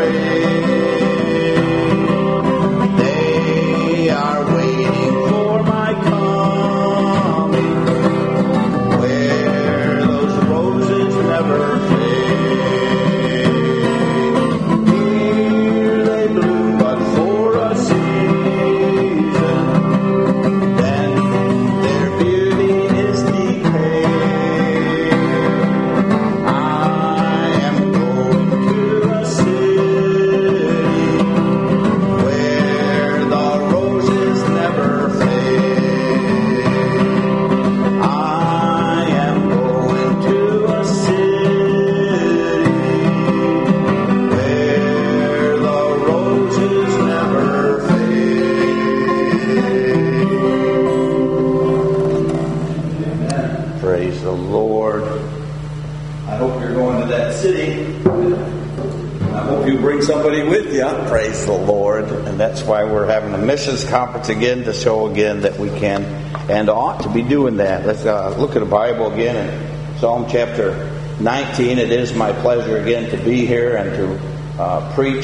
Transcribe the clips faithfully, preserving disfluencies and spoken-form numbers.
Praise the Lord. And that's why we're having a missions conference again, to show again that we can and ought to be doing that. Let's uh, look at the Bible again in Psalm chapter nineteen. It is my pleasure again to be here and to uh, preach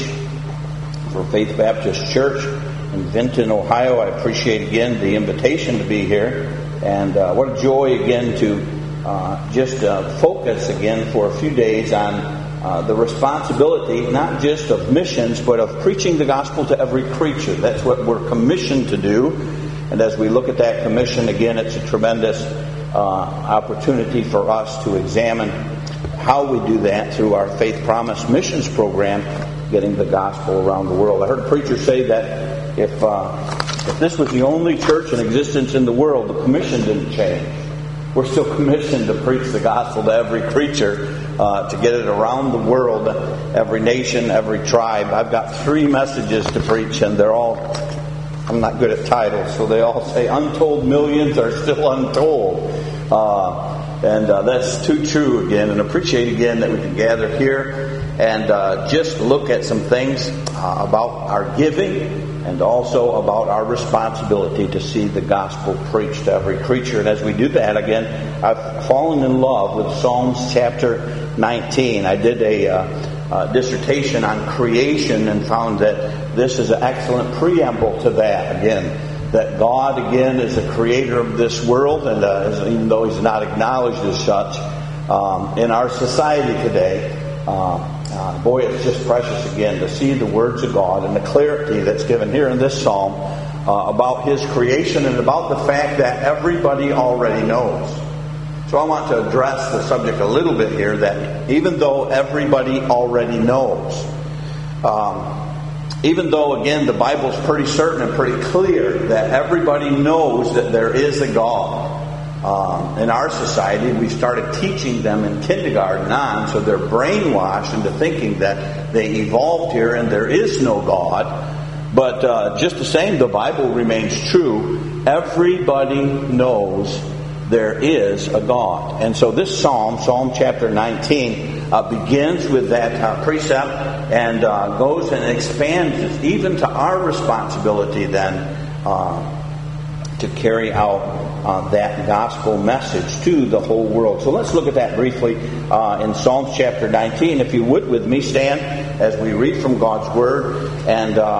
for Faith Baptist Church in Vinton, Ohio. I appreciate again the invitation to be here. And uh, what a joy again to uh, just uh, focus again for a few days on Uh, the responsibility not just of missions, but of preaching the gospel to every creature. That's what we're commissioned to do. And as we look at that commission, again, it's a tremendous uh, opportunity for us to examine how we do that through our Faith Promise Missions program, getting the gospel around the world. I heard a preacher say that if, uh, if this was the only church in existence in the world, the commission didn't change. We're still commissioned to preach the gospel to every creature, uh, to get it around the world, every nation, every tribe. I've got three messages to preach, and they're all, I'm not good at titles, so they all say untold millions are still untold. Uh, and uh, that's too true again, and appreciate again that we can gather here and uh, just look at some things uh, about our giving, and also about our responsibility to see the gospel preached to every creature. And as we do that, again, I've fallen in love with Psalms chapter nineteen. I did a uh, uh, dissertation on creation and found that this is an excellent preamble to that. Again, that God, again, is the creator of this world, and uh, even though He's not acknowledged as such um, in our society today, uh, Uh, boy, it's just precious again to see the words of God and the clarity that's given here in this psalm uh, about His creation and about the fact that everybody already knows. So I want to address the subject a little bit here, that even though everybody already knows, um, even though, again, the Bible's pretty certain and pretty clear that everybody knows that there is a God. Um, in our society, we started teaching them in kindergarten on, so they're brainwashed into thinking that they evolved here and there is no God. But uh, just the same, the Bible remains true. Everybody knows there is a God. And so this psalm, Psalm chapter nineteen, uh, begins with that uh, precept and uh, goes and expands even to our responsibility then uh, to carry out uh, that gospel message to the whole world. So let's look at that briefly uh, in Psalms chapter nineteen. If you would, with me, stand as we read from God's Word, and uh,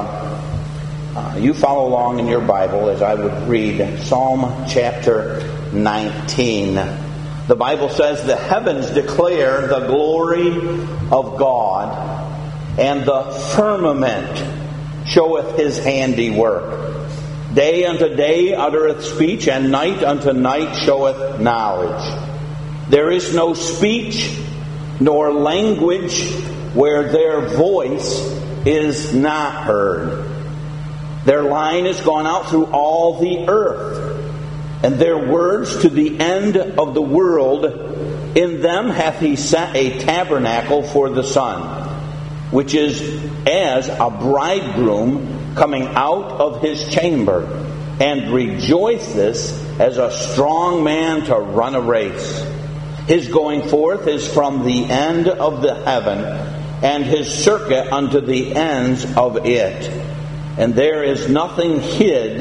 uh, you follow along in your Bible as I would read Psalm chapter nineteen. The Bible says, "The heavens declare the glory of God, and the firmament showeth His handiwork. Day unto day uttereth speech, and night unto night showeth knowledge. There is no speech nor language where their voice is not heard. Their line is gone out through all the earth, and their words to the end of the world. In them hath He set a tabernacle for the sun, which is as a bridegroom coming out of his chamber, and rejoiceth as a strong man to run a race. His going forth is from the end of the heaven, and His circuit unto the ends of it. And there is nothing hid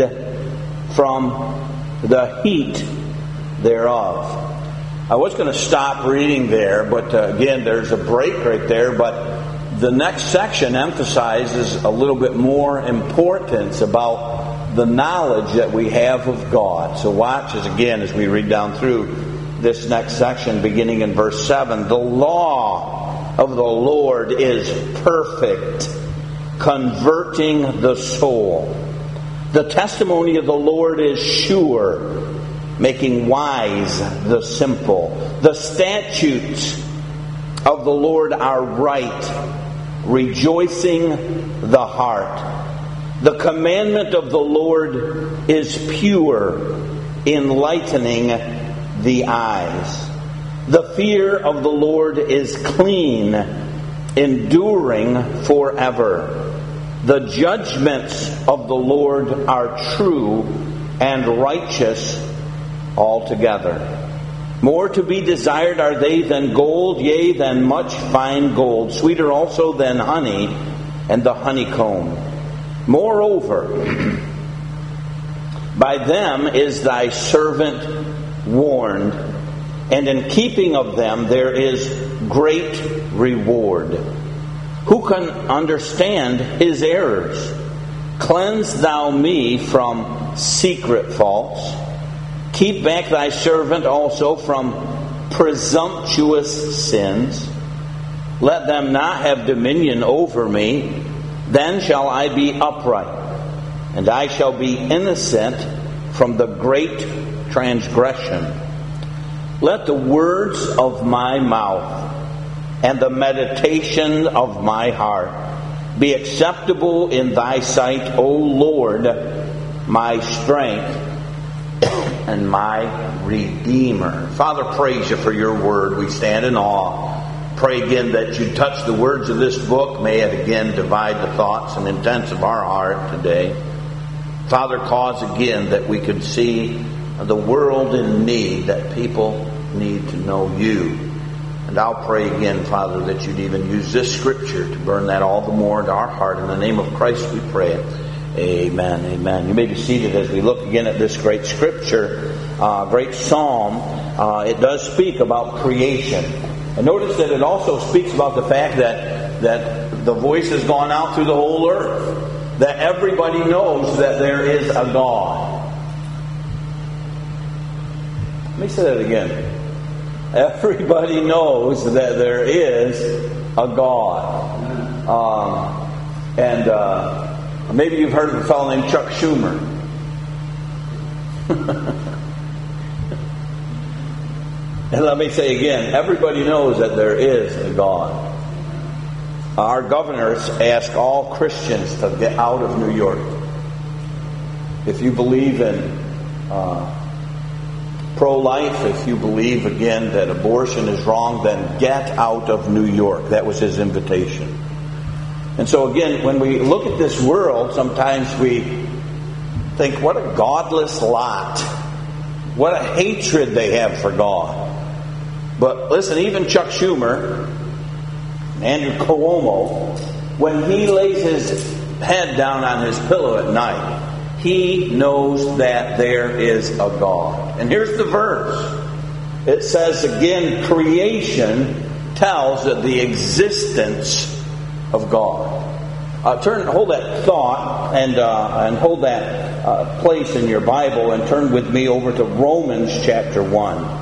from the heat thereof." I was going to stop reading there, but uh, again, there's a break right there, but the next section emphasizes a little bit more importance about the knowledge that we have of God. So watch as again as we read down through this next section, beginning in verse seven. The law of the Lord is perfect, converting the soul. The testimony of the Lord is sure, making wise the simple. The statutes of the Lord are right, rejoicing the heart. The commandment of the Lord is pure, enlightening the eyes. The fear of the Lord is clean, enduring forever. The judgments of the Lord are true and righteous altogether. More to be desired are they than gold, yea, than much fine gold, sweeter also than honey and the honeycomb. Moreover, by them is thy servant warned, and in keeping of them there is great reward. Who can understand his errors? Cleanse thou me from secret faults. Keep back thy servant also from presumptuous sins. Let them not have dominion over me. Then shall I be upright, and I shall be innocent from the great transgression. Let the words of my mouth and the meditation of my heart be acceptable in thy sight, O Lord, my strength and my Redeemer. Father, praise you for your word. We stand in awe. Pray again that you touch the words of this book. May it again divide the thoughts and intents of our heart today. Father, cause again that we could see the world in need, that people need to know you. And I'll pray again, Father, that you'd even use this scripture to burn that all the more into our heart. In the name of Christ we pray it. Amen, amen. You may be seated as we look again at this great scripture, uh, great psalm. Uh, it does speak about creation. And notice that it also speaks about the fact that, that the voice has gone out through the whole earth. That everybody knows that there is a God. Let me say that again. Everybody knows that there is a God. Um, and uh, maybe you've heard of a fellow named Chuck Schumer. And let me say again, everybody knows that there is a God. Our governors ask all Christians to get out of New York. If you believe in uh, pro-life, if you believe, again, that abortion is wrong, then get out of New York. That was his invitation. And so again, when we look at this world, sometimes we think, what a godless lot. What a hatred they have for God. But listen, even Chuck Schumer, Andrew Cuomo, when he lays his head down on his pillow at night, he knows that there is a God. And here's the verse. It says again, creation tells of the existence of God. Uh, turn, hold that thought and uh, and hold that uh, place in your Bible and turn with me over to Romans chapter one.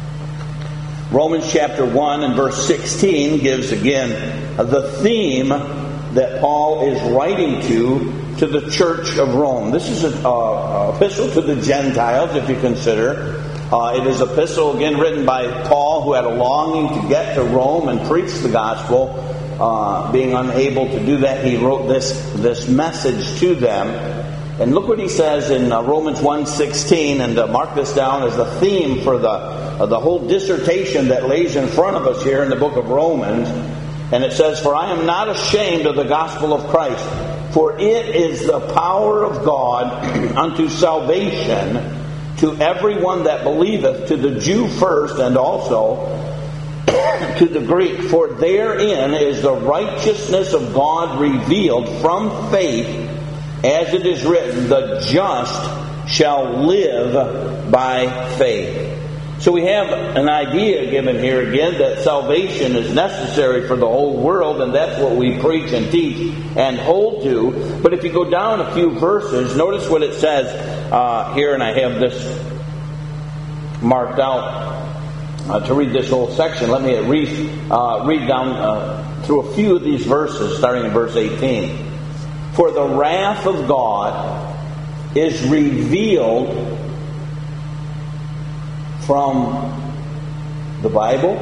Romans chapter one and verse sixteen gives again the theme that Paul is writing to to the church of Rome. This is an uh, epistle to the Gentiles, if you consider. Uh, it is an epistle again written by Paul, who had a longing to get to Rome and preach the gospel. Uh, being unable to do that, he wrote this this message to them. And look what he says in uh, Romans one sixteen, and uh, mark this down as the theme for the uh, the whole dissertation that lays in front of us here in the book of Romans. And it says, "For I am not ashamed of the gospel of Christ, for it is the power of God unto salvation to everyone that believeth, to the Jew first, and also to the Greek. For therein is the righteousness of God revealed from faith, as it is written, the just shall live by faith." So we have an idea given here again that salvation is necessary for the whole world, and that's what we preach and teach and hold to. But if you go down a few verses, notice what it says uh, here, and I have this marked out uh, to read this whole section. Let me read, uh, read down uh, through a few of these verses, starting in verse eighteen. For the wrath of God is revealed from the Bible?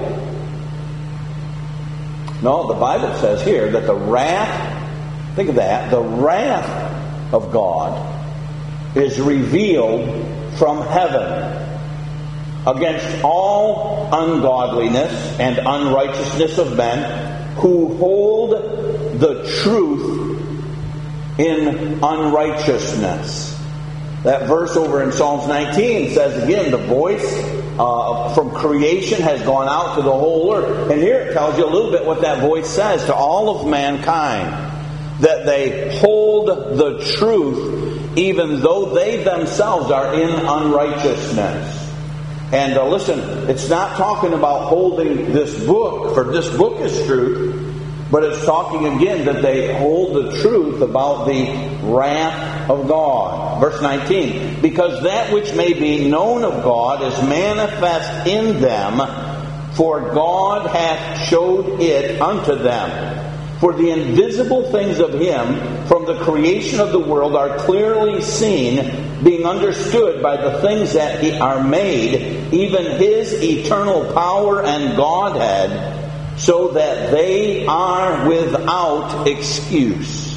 No, the Bible says here that the wrath, think of that, the wrath of God is revealed from heaven against all ungodliness and unrighteousness of men who hold the truth in unrighteousness. That verse over in Psalms nineteen says again, the voice uh, from creation has gone out to the whole earth. And here it tells you a little bit what that voice says to all of mankind. That they hold the truth even though they themselves are in unrighteousness. And uh, listen, it's not talking about holding this book, for this book is truth. But it's talking again that they hold the truth about the wrath of God. Verse nineteen. Because that which may be known of God is manifest in them, for God hath showed it unto them. For the invisible things of Him from the creation of the world are clearly seen, being understood by the things that are made, even His eternal power and Godhead, so that they are without excuse.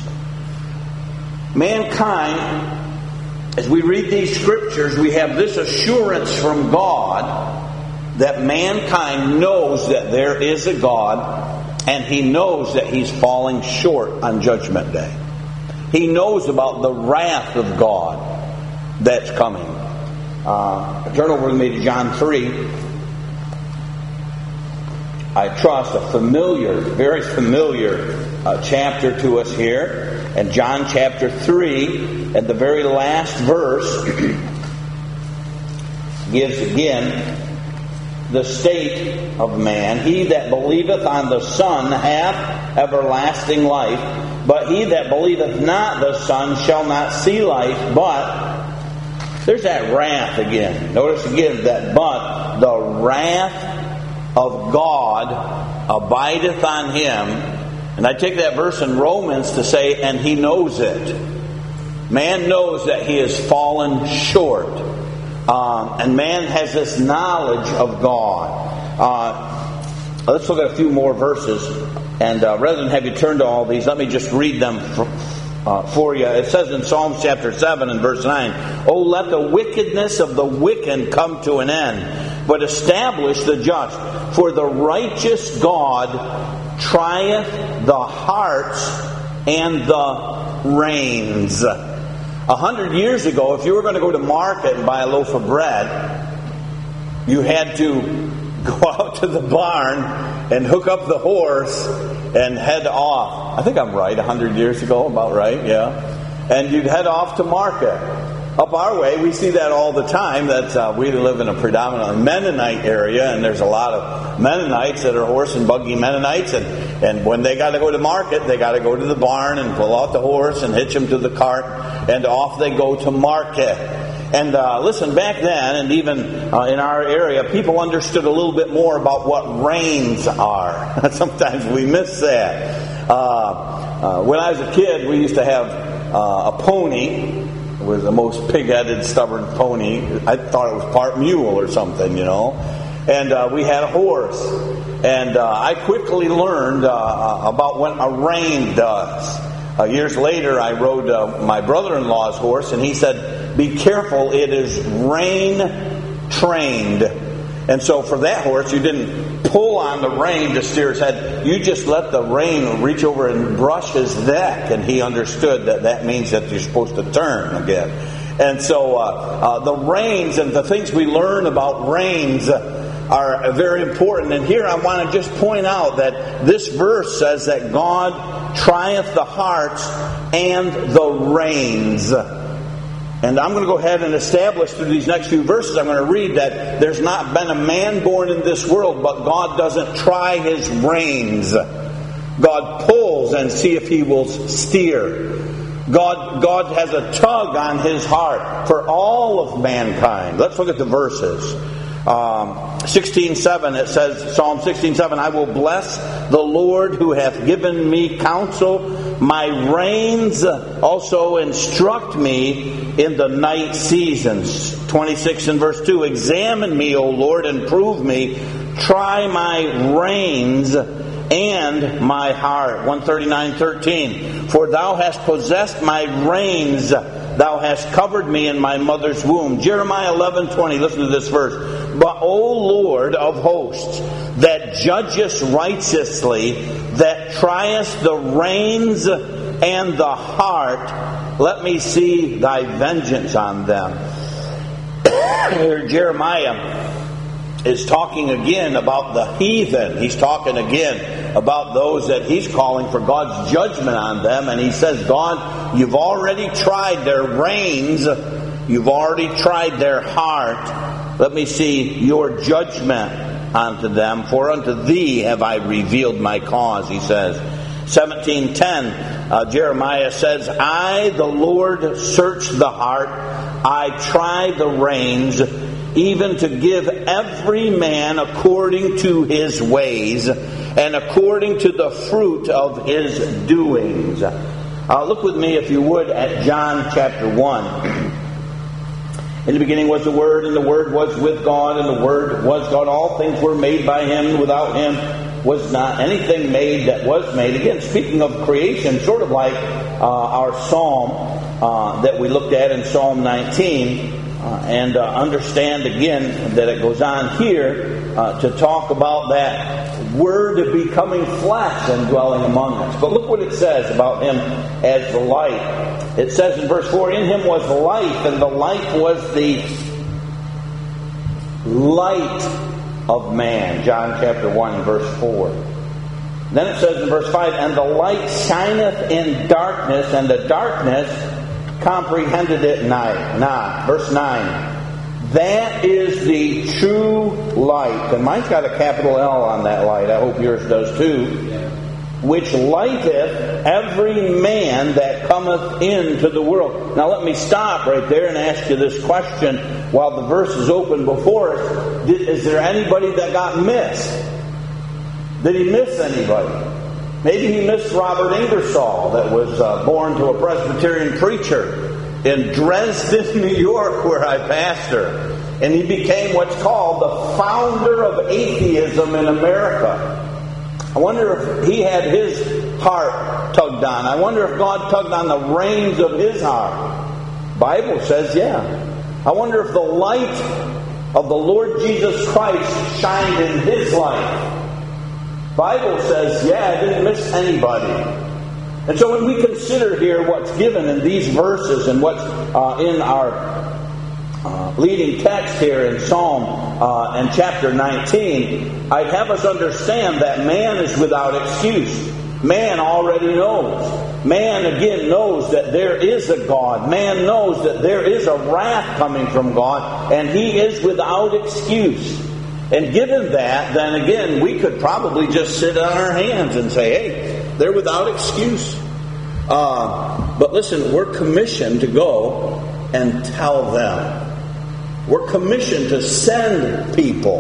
Mankind, as we read these scriptures, we have this assurance from God that mankind knows that there is a God, and he knows that he's falling short on Judgment Day. He knows about the wrath of God that's coming. Uh, turn over with me to John three. I trust a familiar, very familiar uh, chapter to us here. And John chapter three, at the very last verse, gives again the state of man. He that believeth on the Son hath everlasting life, but he that believeth not the Son shall not see life, but there's that wrath again. Notice again that but the wrath of God abideth on him. And I take that verse in Romans to say, and he knows it. Man knows that he has fallen short. Um, and man has this knowledge of God. Uh, let's look at a few more verses. And uh, rather than have you turn to all these, let me just read them for, uh, for you. It says in Psalms chapter seven and verse nine, O let the wickedness of the wicked come to an end, but establish the just. For the righteous God trieth the hearts and the reins. A hundred years ago, if you were going to go to market and buy a loaf of bread, you had to go out to the barn and hook up the horse and head off. I think I'm right, a hundred years ago, about right, yeah. And you'd head off to market. Up our way, we see that all the time, that uh, we live in a predominantly Mennonite area, and there's a lot of Mennonites that are horse and buggy Mennonites, and, and when they got to go to market, they got to go to the barn and pull out the horse and hitch him to the cart, and off they go to market. And uh, listen, back then, and even uh, in our area, people understood a little bit more about what reins are. Sometimes we miss that. Uh, uh, when I was a kid, we used to have uh, a pony. It was the most pig-headed, stubborn pony. I thought it was part mule or something, you know. And uh, we had a horse. And uh, I quickly learned uh, about what a rein does. Uh, years later, I rode uh, my brother-in-law's horse, and he said, be careful, it is rein-trained. And so for that horse, you didn't pull on the rein to steer his head. You just let the rein reach over and brush his neck, and he understood that that means that you're supposed to turn again. And so uh, uh, the reins and the things we learn about reins are very important. And here I want to just point out that this verse says that God trieth the hearts and the reins. And I'm going to go ahead and establish through these next few verses, I'm going to read that there's not been a man born in this world, but God doesn't try his reins. God pulls and see if he will steer. God, God has a tug on his heart for all of mankind. Let's look at the verses. Um, sixteen seven, it says, Psalm sixteen seven, I will bless the Lord who hath given me counsel. My reins also instruct me in the night seasons. twenty-six and verse two, examine me, O Lord, and prove me. Try my reins and my heart. one thirty-nine thirteen, for thou hast possessed my reins, thou hast covered me in my mother's womb. Jeremiah eleven twenty, listen to this verse. But, O Lord of hosts, that judgest righteously, that triest the reins and the heart, let me see thy vengeance on them. Here Jeremiah is talking again about the heathen. He's talking again about those that he's calling for God's judgment on them. And he says, God, you've already tried their reins. You've already tried their heart. Let me see your judgment unto them. For unto thee have I revealed my cause, he says. seventeen ten, uh, Jeremiah says, I, the Lord, search the heart. I try the reins, even to give every man according to his ways and according to the fruit of his doings. Uh, look with me, if you would, at John chapter one. In the beginning was the Word, and the Word was with God, and the Word was God. All things were made by Him. Without Him was not anything made that was made. Again, speaking of creation, sort of like uh, our psalm uh, that we looked at in Psalm nineteen. Uh, and uh, understand again that it goes on here uh, to talk about that Word becoming flesh and dwelling among us. But look what it says about Him as the light. It says in verse four, in Him was life, and the light was the light of man. John chapter one, verse four. Then it says in verse five, and the light shineth in darkness, and the darkness comprehended it not. Verse nine. That is the true light. And mine's got a capital L on that light. I hope yours does too. Which lighteth every man that cometh into the world. Now let me stop right there and ask you this question while the verse is open before us. Is there anybody that got missed? Did he miss anybody? Maybe he missed Robert Ingersoll, that was uh, born to a Presbyterian preacher in Dresden, New York, where I pastor. And he became what's called the founder of atheism in America. I wonder if he had his heart tugged on. I wonder if God tugged on the reins of his heart. Bible says, yeah. I wonder if the light of the Lord Jesus Christ shined in his life. Bible says, yeah, I didn't miss anybody. And so when we consider here what's given in these verses and what's uh, in our uh, leading text here in Psalm uh, and chapter nineteen, I'd have us understand that man is without excuse. Man already knows. Man again knows that there is a God. Man knows that there is a wrath coming from God, and he is without excuse. And given that, then again, we could probably just sit on our hands and say, hey, they're without excuse. Uh, but listen, we're commissioned to go and tell them. We're commissioned to send people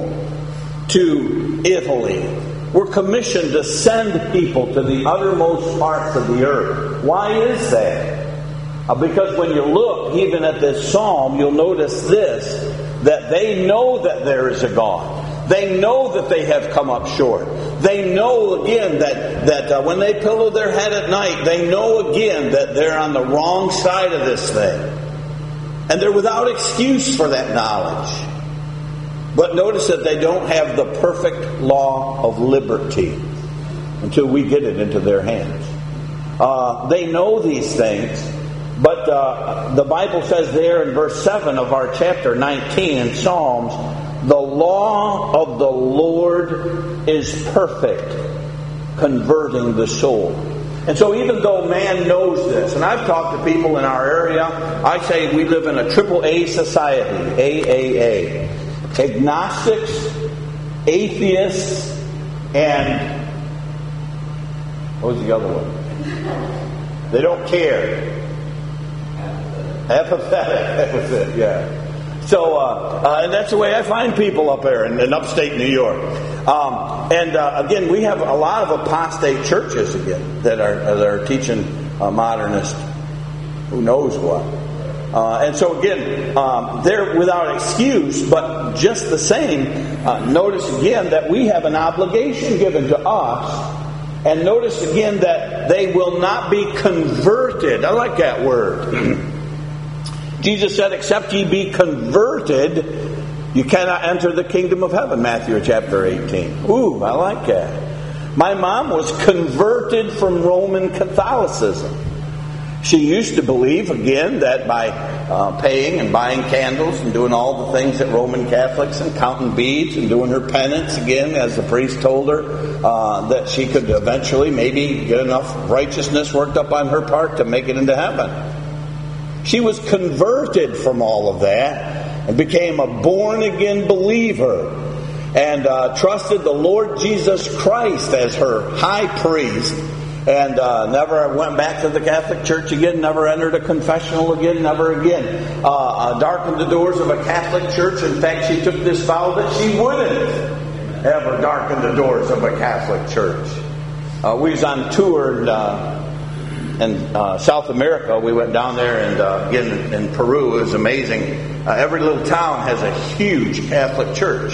to Italy. We're commissioned to send people to the uttermost parts of the earth. Why is that? Uh, because when you look even at this psalm, you'll notice this, that they know that there is a God. They know that they have come up short. They know again that, that uh, when they pillow their head at night, they know again that they're on the wrong side of this thing. And they're without excuse for that knowledge. But notice that they don't have the perfect law of liberty until we get it into their hands. Uh, they know these things. But uh, the Bible says there in verse seven of our chapter nineteen in Psalms, the law of the Lord is perfect, converting the soul. And so even though man knows this, and I've talked to people in our area, I say we live in a triple A society, A A A. Agnostics, atheists, and what was the other one? They don't care. Apathetic. That was it, yeah. So, uh, uh, and that's the way I find people up there in, in upstate New York. Um, and uh, again, we have a lot of apostate churches again that are that are teaching uh, modernist, who knows what. Uh, and so again, um, they're without excuse, but just the same, uh, notice again that we have an obligation given to us. And notice again that they will not be converted. I like that word. Jesus said, except ye be converted, you cannot enter the kingdom of heaven. Matthew chapter eighteen. Ooh, I like that. My mom was converted from Roman Catholicism. She used to believe, again, that by uh, paying and buying candles and doing all the things that Roman Catholics and counting beads and doing her penance, again, as the priest told her, uh, that she could eventually maybe get enough righteousness worked up on her part to make it into heaven. She was converted from all of that and became a born-again believer and uh, trusted the Lord Jesus Christ as her high priest. And uh, never went back to the Catholic Church again, never entered a confessional again, never again uh, uh, darkened the doors of a Catholic church. In fact, she took this vow that she wouldn't ever darken the doors of a Catholic church. Uh, we was on tour in, uh, in uh, South America. We went down there, and uh, again in Peru, it was amazing. Uh, every little town has a huge Catholic church.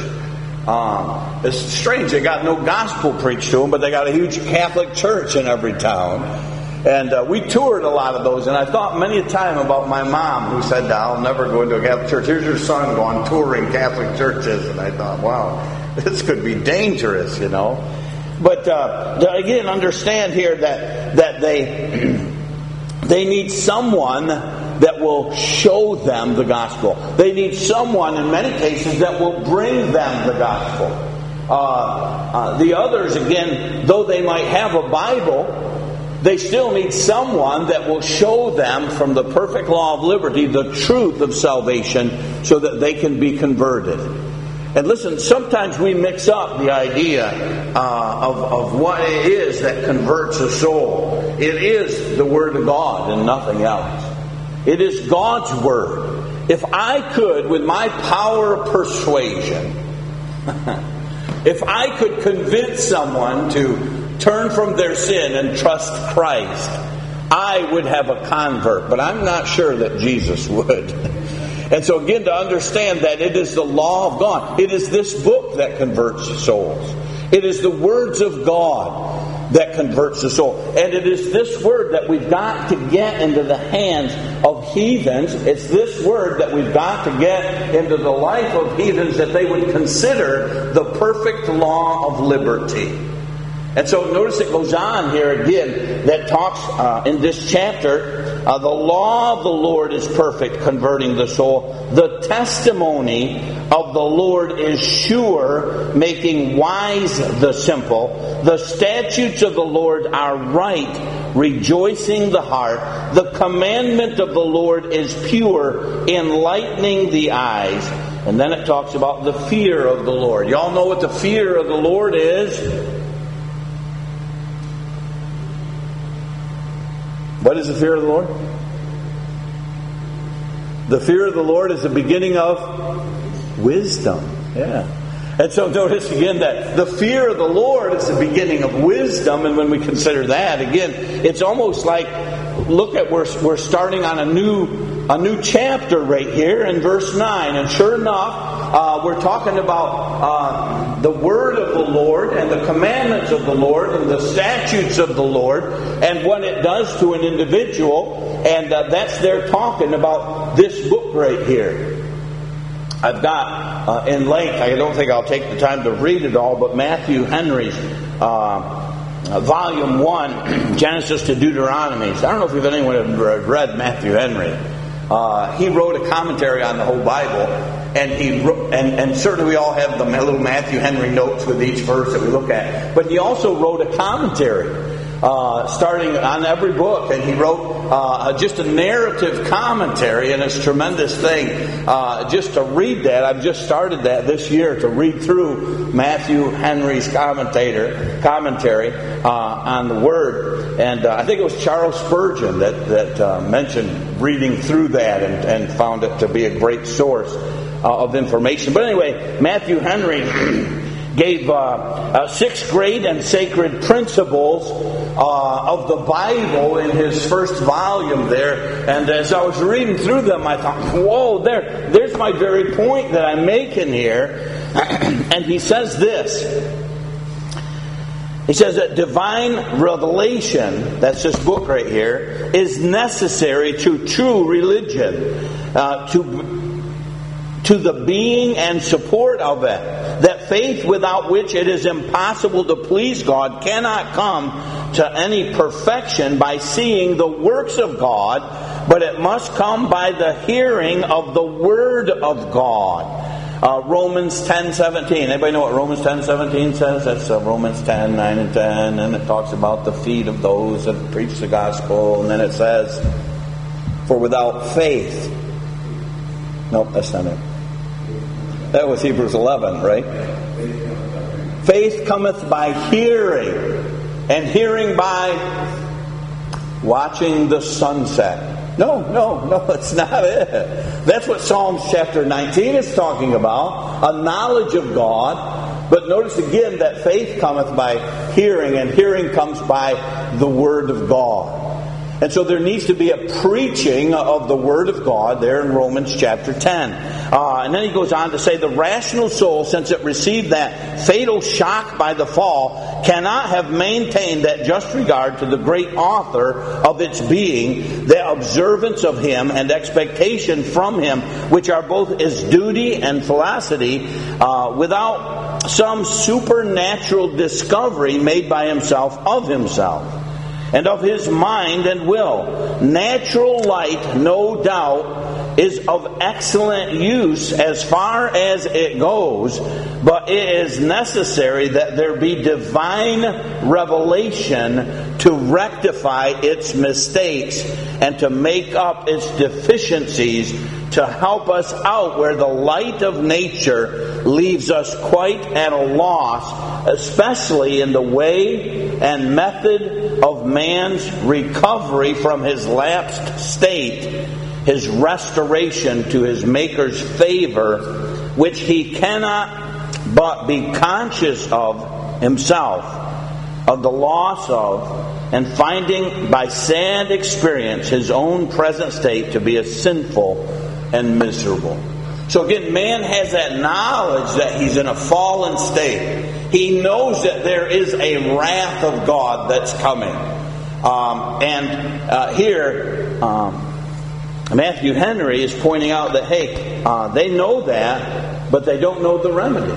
Um, it's strange, they got no gospel preached to them, but they got a huge Catholic church in every town. And uh, we toured a lot of those, and I thought many a time about my mom, who said, I'll never go into a Catholic church. Here's your son going touring Catholic churches. And I thought, wow, this could be dangerous, you know. But uh, again, understand here that that they they need someone that will show them the gospel. They need someone, in many cases, that will bring them the gospel. Uh, uh, the others, again, though they might have a Bible, they still need someone that will show them from the perfect law of liberty the truth of salvation so that they can be converted. And listen, sometimes we mix up the idea uh, of, of what it is that converts a soul. It is the Word of God and nothing else. It is God's Word. If I could, with my power of persuasion, if I could convince someone to turn from their sin and trust Christ, I would have a convert. But I'm not sure that Jesus would. And so again, to understand that it is the law of God. It is this book that converts souls. It is the words of God that converts the soul. And it is this word that we've got to get into the hands of heathens. It's this word that we've got to get into the life of heathens that they would consider the perfect law of liberty. And so notice it goes on here again that talks uh, in this chapter, uh, the law of the Lord is perfect, converting the soul. The testimony of the Lord is sure, making wise the simple. The statutes of the Lord are right, rejoicing the heart. The commandment of the Lord is pure, enlightening the eyes. And then it talks about the fear of the Lord. Y'all know what the fear of the Lord is? What is the fear of the Lord? The fear of the Lord is the beginning of wisdom. Yeah. And so notice again that the fear of the Lord is the beginning of wisdom. And when we consider that, again, it's almost like, look at, we're, we're starting on a new a new chapter right here in verse nine. And sure enough, uh, we're talking about uh, the word of the Lord and the commandments of the Lord and the statutes of the Lord and what it does to an individual. And uh, that's they're talking about this book right here. I've got uh, in length, I don't think I'll take the time to read it all, but Matthew Henry's uh, uh, volume one, Genesis to Deuteronomy. I don't know if anyone have read Matthew Henry. Uh, he wrote a commentary on the whole Bible, and he wrote, and, and certainly we all have the little Matthew Henry notes with each verse that we look at. But he also wrote a commentary uh, starting on every book, and he wrote uh, just a narrative commentary, and it's a tremendous thing uh, just to read that. I've just started that this year to read through Matthew Henry's commentator commentary uh, on the Word, and uh, I think it was Charles Spurgeon that that uh, mentioned reading through that and, and found it to be a great source uh, of information. But anyway, Matthew Henry gave uh, uh, six great and sacred principles uh, of the Bible in his first volume there. And as I was reading through them, I thought, whoa, there, there's my very point that I'm making here. And he says this. He says that divine revelation, that's this book right here, is necessary to true religion, uh, to to the being and support of it. That faith without which it is impossible to please God cannot come to any perfection by seeing the works of God, but it must come by the hearing of the Word of God. Uh, Romans ten seventeen. Anybody know what Romans ten seventeen says? That's uh, Romans ten, nine and ten. And it talks about the feet of those that preach the gospel. And then it says, for without faith... Nope, that's not it. That was Hebrews eleven, right? Faith cometh by hearing, and hearing by watching the sunset. No, no, no, it's not it. That's what Psalms chapter nineteen is talking about, a knowledge of God. But notice again that faith cometh by hearing, and hearing comes by the Word of God. And so there needs to be a preaching of the Word of God there in Romans chapter ten. Uh, and then he goes on to say, the rational soul, since it received that fatal shock by the fall, cannot have maintained that just regard to the great author of its being, the observance of Him and expectation from Him, which are both His duty and felicity, uh, without some supernatural discovery made by Himself of Himself, and of His mind and will. Natural light, no doubt, is of excellent use as far as it goes, but it is necessary that there be divine revelation to rectify its mistakes and to make up its deficiencies, to help us out where the light of nature leaves us quite at a loss, especially in the way and method of man's recovery from his lapsed state, his restoration to his Maker's favor, which he cannot but be conscious of himself, of the loss of, and finding by sad experience his own present state to be a sinful and miserable. So again, man has that knowledge that he's in a fallen state. He knows that there is a wrath of God that's coming. Um, and uh, here, um, Matthew Henry is pointing out that, hey, uh, they know that, but they don't know the remedy.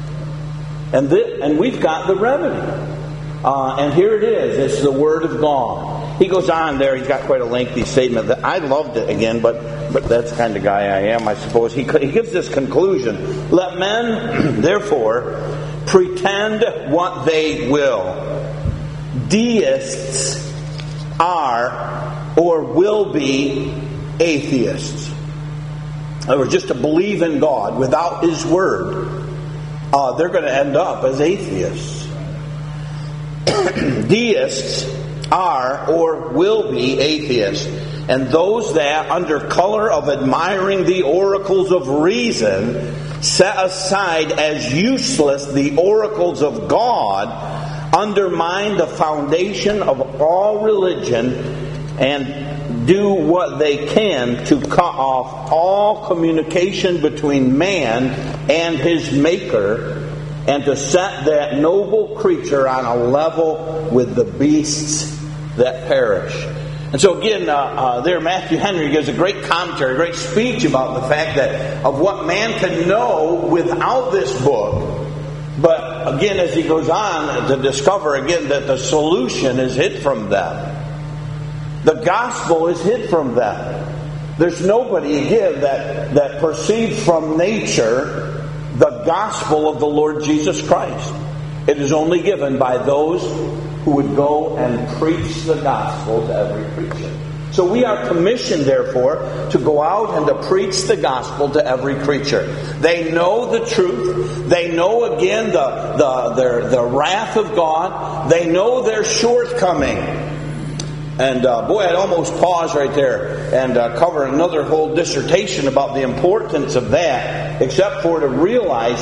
And, th- and we've got the remedy. Uh, and here it is. It's the Word of God. He goes on there. He's got quite a lengthy statement. That I loved it again, but but that's the kind of guy I am, I suppose. He, he gives this conclusion. Let men, therefore, pretend what they will. Deists are or will be atheists. In other words, just to believe in God without His Word, uh, they're going to end up as atheists. Deists are or will be atheists. And those that, under color of admiring the oracles of reason, set aside as useless the oracles of God, undermine the foundation of all religion, and do what they can to cut off all communication between man and his Maker, and to set that noble creature on a level with the beasts that perish. And so again, uh, uh, there Matthew Henry gives a great commentary, a great speech about the fact that of what man can know without this book. But again, as he goes on to discover again that the solution is hid from them. The gospel is hid from them. There's nobody again that, that perceives from nature the gospel of the Lord Jesus Christ. It is only given by those who would go and preach the gospel to every creature. So we are commissioned, therefore, to go out and to preach the gospel to every creature. They know the truth. They know, again, the, the, their, the wrath of God. They know their shortcoming. And uh, boy, I'd almost pause right there and uh, cover another whole dissertation about the importance of that, except for to realize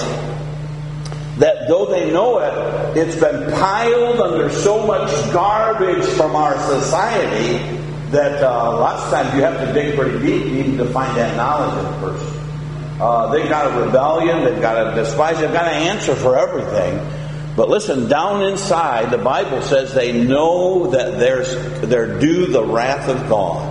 that though they know it, it's been piled under so much garbage from our society that uh, lots of times you have to dig pretty deep even to find that knowledge in a person. Uh, they've got a rebellion, they've got a despise, they've got an answer for everything. But listen, down inside, the Bible says they know that there's, they're due the wrath of God.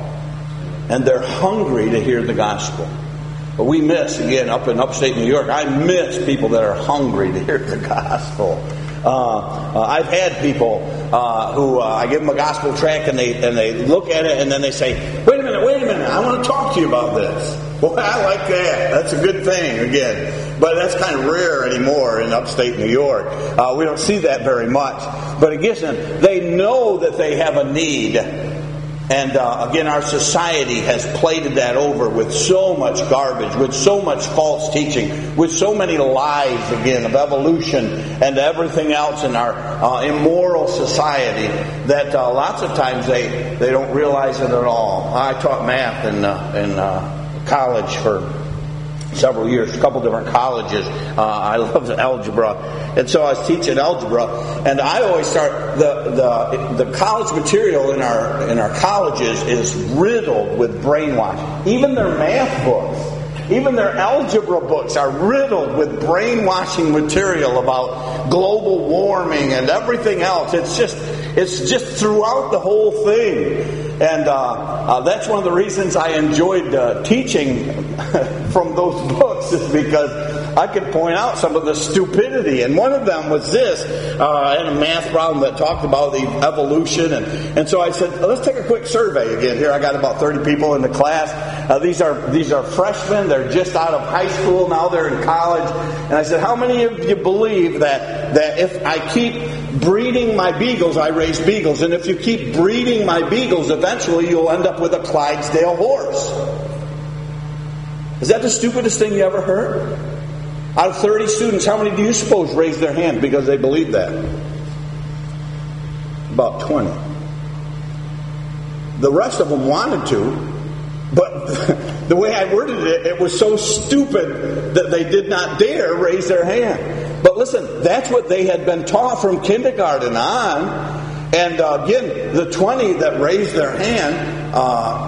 And they're hungry to hear the gospel. But we miss, again, up in upstate New York, I miss people that are hungry to hear the gospel. Uh, uh, I've had people uh, who uh, I give them a gospel tract and they and they look at it and then they say, wait a minute, wait a minute, I want to talk to you about this. Well, I like that. That's a good thing, again. But that's kind of rare anymore in upstate New York. Uh, we don't see that very much. But again, they know that they have a need. And uh, again, our society has plated that over with so much garbage, with so much false teaching, with so many lies, again, of evolution and everything else in our uh, immoral society that uh, lots of times they, they don't realize it at all. I taught math in, uh, in uh, college for several years, a couple different colleges. Uh, I loved algebra. And so I was teaching algebra. And I always start, the, the, the college material in our, in our colleges is riddled with brainwashing. Even their math books, even their algebra books are riddled with brainwashing material about global warming and everything else. It's just, it's just throughout the whole thing. And uh, uh, that's one of the reasons I enjoyed uh, teaching from those books, is because I could point out some of the stupidity. And one of them was this. Uh, I had a math problem that talked about the evolution. And, and so I said, let's take a quick survey again. Here I got about thirty people in the class. Uh, these are these are freshmen. They're just out of high school. Now they're in college. And I said, how many of you believe that, that if I keep breeding my beagles, I raise beagles? And if you keep breeding my beagles, eventually you'll end up with a Clydesdale horse. Is that the stupidest thing you ever heard? Out of thirty students, how many do you suppose raised their hand because they believed that? About twenty. The rest of them wanted to, but the way I worded it, it was so stupid that they did not dare raise their hand. But listen, that's what they had been taught from kindergarten on. And uh, again, the twenty that raised their hand, uh,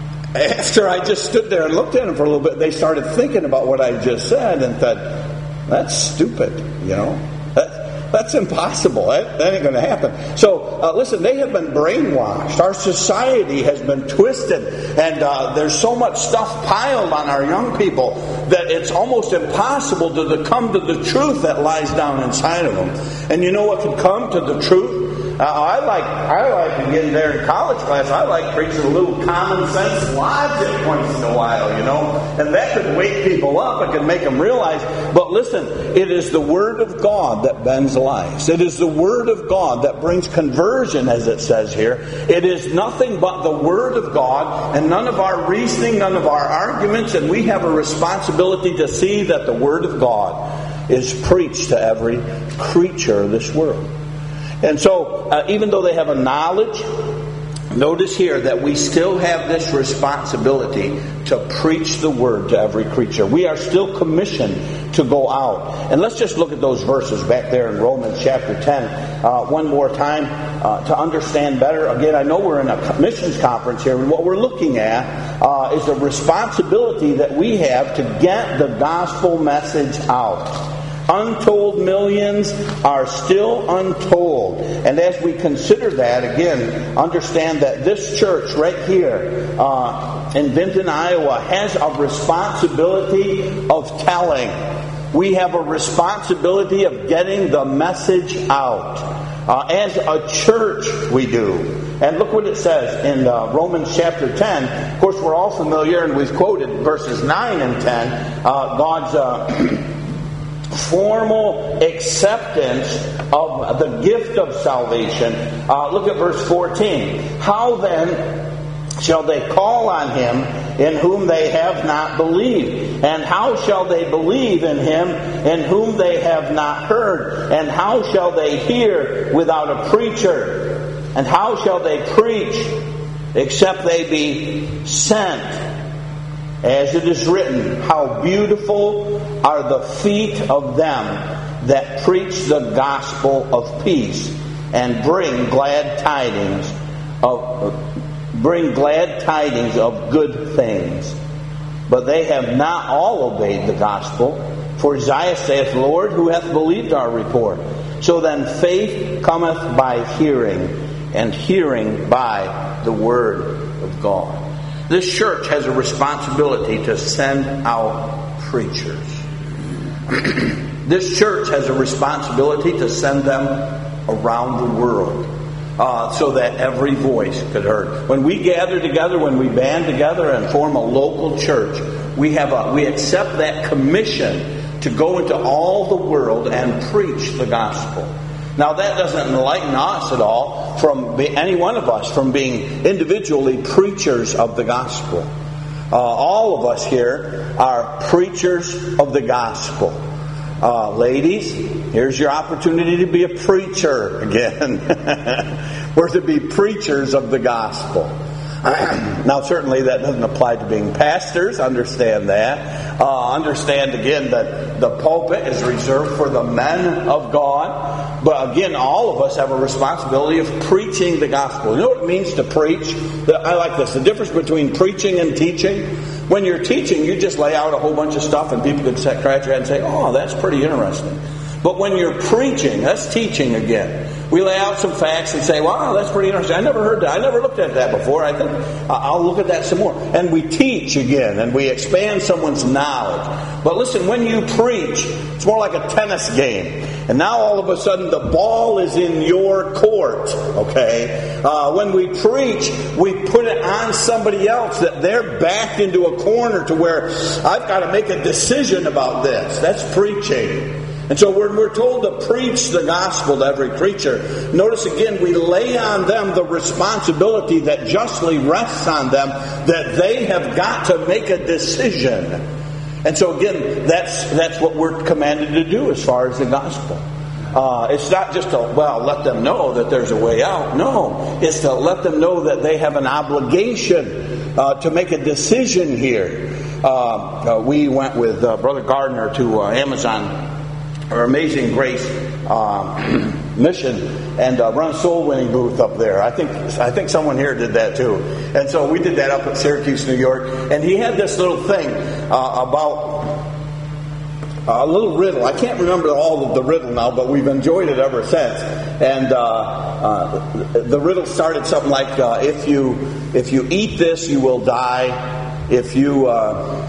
after I just stood there and looked at them for a little bit, they started thinking about what I just said and thought, that's stupid, you know. That, that's impossible. That, that ain't going to happen. So, uh, listen, they have been brainwashed. Our society has been twisted. And uh, there's so much stuff piled on our young people that it's almost impossible to, to come to the truth that lies down inside of them. And you know what could come to the truth? Uh, I like, I like again there in college class, I like preaching a little common sense logic once in a while, you know. And that could wake people up. It could make them realize. But listen, it is the Word of God that bends lives. It is the Word of God that brings conversion, as it says here. It is nothing but the Word of God, and none of our reasoning, none of our arguments, and we have a responsibility to see that the Word of God is preached to every creature of this world. And so, uh, even though they have a knowledge, notice here that we still have this responsibility to preach the Word to every creature. We are still commissioned to go out. And let's just look at those verses back there in Romans chapter ten uh, one more time uh, to understand better. Again, I know we're in a missions conference here, and what we're looking at uh, is the responsibility that we have to get the gospel message out. Untold millions are still untold. And as we consider that, again, understand that this church right here uh, in Vinton, Iowa, has a responsibility of telling. We have a responsibility of getting the message out. Uh, as a church, we do. And look what it says in uh, Romans chapter ten. Of course, we're all familiar, and we've quoted verses nine and ten. Uh, God's... Uh, formal acceptance of the gift of salvation. Uh, look at verse fourteen. How then shall they call on him in whom they have not believed? And how shall they believe in him in whom they have not heard? And how shall they hear without a preacher? And how shall they preach except they be sent? As it is written, how beautiful are the feet of them that preach the gospel of peace and bring glad tidings of bring glad tidings of good things. But they have not all obeyed the gospel. For Isaiah saith, Lord, who hath believed our report? So then faith cometh by hearing, and hearing by the word of God. This church has a responsibility to send out preachers. This church has a responsibility to send them around the world. Uh, so that every voice could be heard. When we gather together, when we band together and form a local church, we have a, we accept that commission to go into all the world and preach the gospel. Now that doesn't enlighten us at all from be, any one of us from being individually preachers of the gospel. Uh, all of us here are preachers of the gospel. Uh, ladies, here's your opportunity to be a preacher again. We're to be preachers of the gospel. Now, certainly that doesn't apply to being pastors. Understand that. Uh, understand again that the pulpit is reserved for the men of God. But again, all of us have a responsibility of preaching the gospel. You know what it means to preach? I like this. The difference between preaching and teaching. When you're teaching, you just lay out a whole bunch of stuff and people can scratch your head and say, oh, that's pretty interesting. But when you're preaching, that's teaching again. We lay out some facts and say, wow, that's pretty interesting. I never heard that. I never looked at that before. I think I'll look at that some more. And we teach again, and we expand someone's knowledge. But listen, when you preach, it's more like a tennis game. And now all of a sudden the ball is in your court, okay? Uh, when we preach, we put it on somebody else that they're backed into a corner to where I've got to make a decision about this. That's preaching. And so when we're told to preach the gospel to every creature, notice again, we lay on them the responsibility that justly rests on them, that they have got to make a decision. And so again, that's that's what we're commanded to do as far as the gospel. Uh, it's not just to, well, let them know that there's a way out. No, it's to let them know that they have an obligation uh, to make a decision here. Uh, uh, we went with uh, Brother Gardner to uh, Amazon, our Amazing Grace uh, mission, and uh, run a soul winning booth up there. I think I think someone here did that too. And so we did that up at Syracuse, New York. And he had this little thing uh, about a little riddle. I can't remember all of the riddle now, but we've enjoyed it ever since. And uh, uh, the riddle started something like, uh, "If you if you eat this, you will die. If you..." Uh,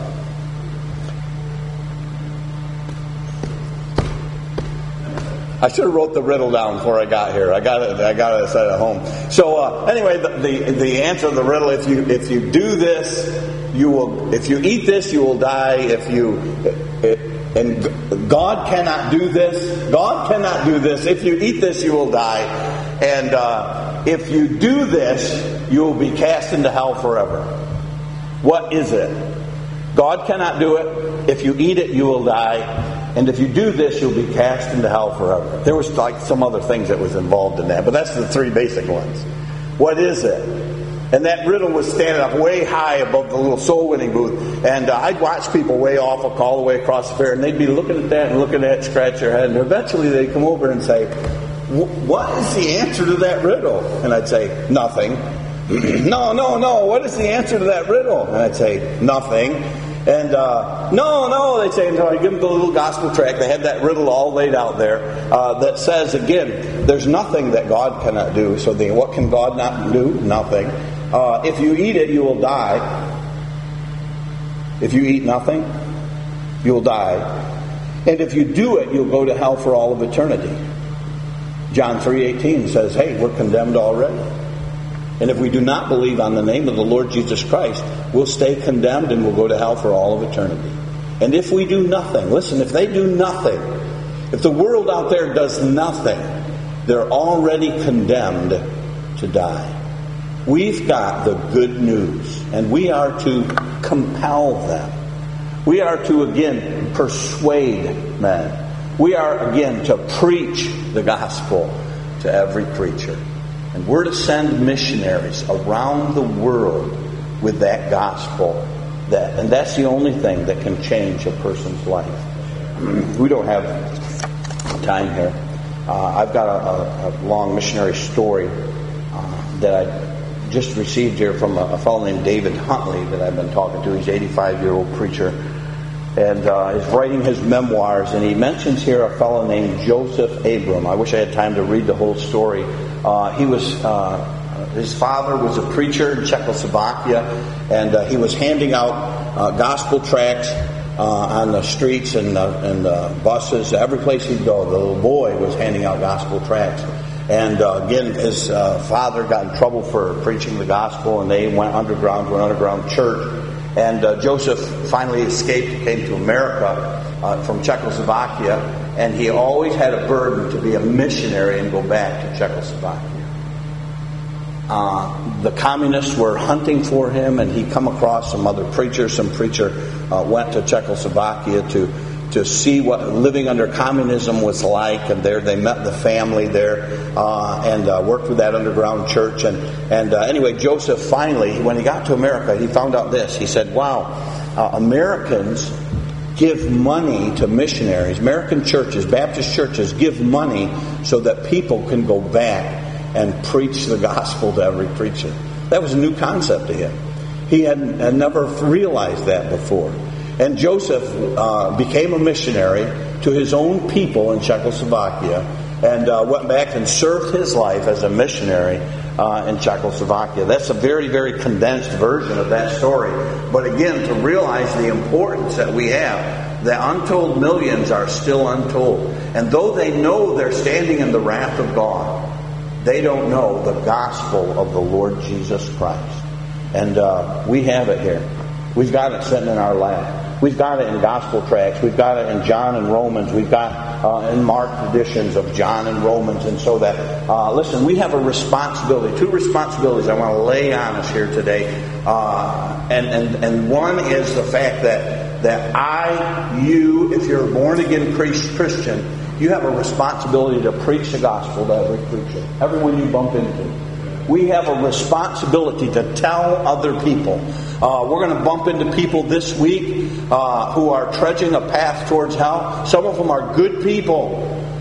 I should have wrote the riddle down before I got here. I got it. I got it set at home. So uh, anyway, the, the the answer to the riddle: if you if you do this, you will. If you eat this, you will die. If you it, and God cannot do this. God cannot do this. If you eat this, you will die. And uh, if you do this, you will be cast into hell forever. What is it? God cannot do it. If you eat it, you will die. And if you do this, you'll be cast into hell forever. There was like some other things that was involved in that, but that's the three basic ones. What is it? And that riddle was standing up way high above the little soul winning booth. And uh, I'd watch people way off all the way across the fair, and they'd be looking at that and looking at it, scratch their head, and eventually they'd come over and say, what is the answer to that riddle? And I'd say, nothing. no, no, no, what is the answer to that riddle? And I'd say, nothing. And uh, no, no, they say, no, I give them the little gospel tract. They had that riddle all laid out there uh, that says, again, there's nothing that God cannot do. So then what can God not do? Nothing. Uh, if you eat it, you will die. If you eat nothing, you will die. And if you do it, you'll go to hell for all of eternity. John three eighteen says, hey, we're condemned already. And if we do not believe on the name of the Lord Jesus Christ, we'll stay condemned and we'll go to hell for all of eternity. And if we do nothing, listen, if they do nothing, if the world out there does nothing, they're already condemned to die. We've got the good news, and we are to compel them. We are to, again, persuade men. We are, again, to preach the gospel to every creature. And we're to send missionaries around the world with that gospel. That, and that's the only thing that can change a person's life. We don't have time here. Uh, I've got a, a, a long missionary story uh, that I just received here from a, a fellow named David Huntley that I've been talking to. He's an eighty-five-year-old preacher, and uh, is writing his memoirs. And he mentions here a fellow named Joseph Abram. I wish I had time to read the whole story. Uh, he was uh, his father was a preacher in Czechoslovakia, and uh, he was handing out uh, gospel tracts uh, on the streets and uh, and uh, buses. Every place he'd go, the little boy was handing out gospel tracts. And uh, again, his uh, father got in trouble for preaching the gospel, and they went underground to an underground church. And uh, Joseph finally escaped, came to America uh, from Czechoslovakia, and he always had a burden to be a missionary and go back to Czechoslovakia. Uh, the communists were hunting for him, and he come across some other preachers. Some preacher uh, went to Czechoslovakia to to see what living under communism was like, and there they met the family there uh, and uh, worked with that underground church. And and uh, anyway, Joseph finally, when he got to America, he found out this. He said, "Wow, uh, Americans give money to missionaries. American churches, Baptist churches, give money so that people can go back and preach the gospel to every preacher." That was a new concept to him. He had, had never realized that before. And Joseph uh, became a missionary to his own people in Czechoslovakia, and uh, went back and served his life as a missionary uh, in Czechoslovakia. That's a very, very condensed version of that story. But again, to realize the importance that we have, the untold millions are still untold. And though they know they're standing in the wrath of God, they don't know the gospel of the Lord Jesus Christ. And uh, we have it here. We've got it sitting in our lap. We've got it in gospel tracts. We've got it in John and Romans. We've got uh, in marked editions of John and Romans. And so that, uh, listen, we have a responsibility. Two responsibilities I want to lay on us here today. Uh, and, and, and one is the fact that, that I, you, if you're a born-again Christian, you have a responsibility to preach the gospel to every preacher, everyone you bump into. We have a responsibility to tell other people. Uh, we're going to bump into people this week uh, who are trudging a path towards hell. Some of them are good people,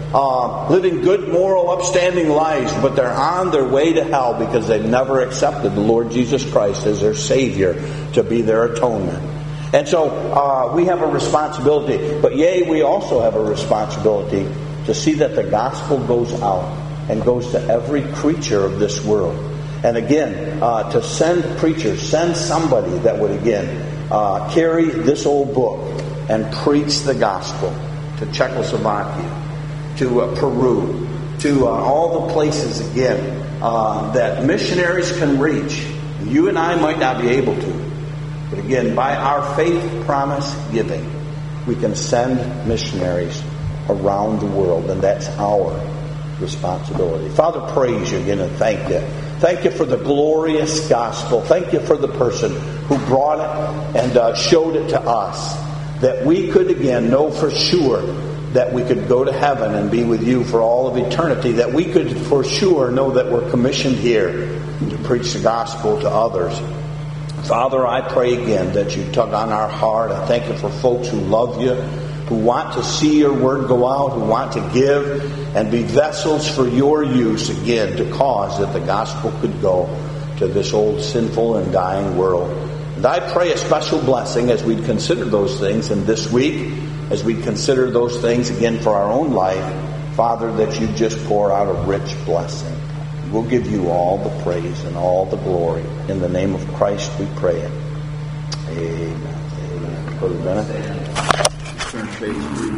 uh, living good, moral, upstanding lives, but they're on their way to hell because they've never accepted the Lord Jesus Christ as their Savior to be their atonement. And so uh, we have a responsibility. But yea, we also have a responsibility to see that the gospel goes out and goes to every creature of this world. And again, uh, to send preachers, send somebody that would again uh, carry this old book and preach the gospel to Czechoslovakia, to uh, Peru, to uh, all the places again uh, that missionaries can reach. You and I might not be able to. But again, by our faith promise giving, we can send missionaries around the world, and that's our responsibility. Father, praise you again and thank you. Thank you for the glorious gospel. Thank you for the person who brought it and uh, showed it to us, that we could again know for sure that we could go to heaven and be with you for all of eternity, that we could for sure know that we're commissioned here to preach the gospel to others. Father, I pray again that you tug on our heart. I thank you for folks who love you, who want to see your word go out, who want to give and be vessels for your use again to cause that the gospel could go to this old sinful and dying world. And I pray a special blessing as we consider those things, and this week as we consider those things again for our own life, Father, that you just pour out a rich blessing. We'll give you all the praise and all the glory. In the name of Christ we pray it. Amen. Amen. Brother Bennett.